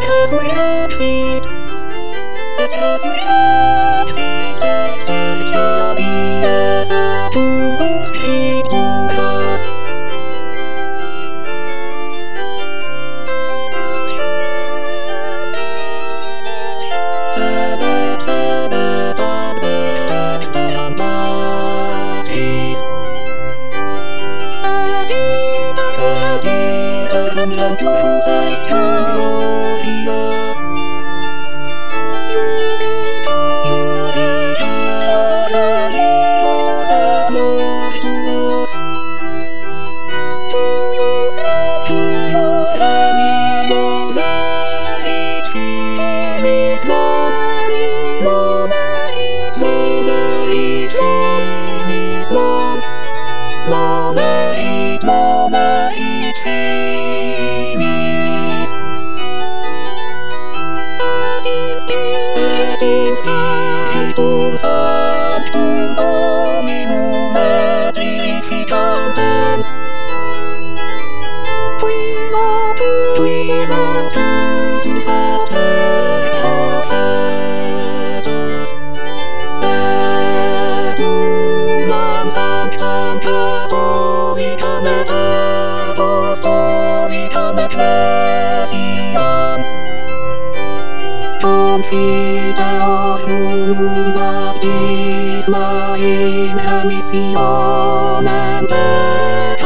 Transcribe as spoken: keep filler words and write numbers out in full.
Because we exceed. Because we exceed. Search of the answer to most people us. Sabbath, Sabbath, on the stars, stand by peace. Adidas, and love to insights to Gloria. Mama eat, mama eat series. Adding stars to sand to dominum magnificantem. We are to Jesus, to disaster of feathers. Adunam sanctam Catholicam et Apostolicam Ecclesiam. Confideorum baptisma in remissionem peccati.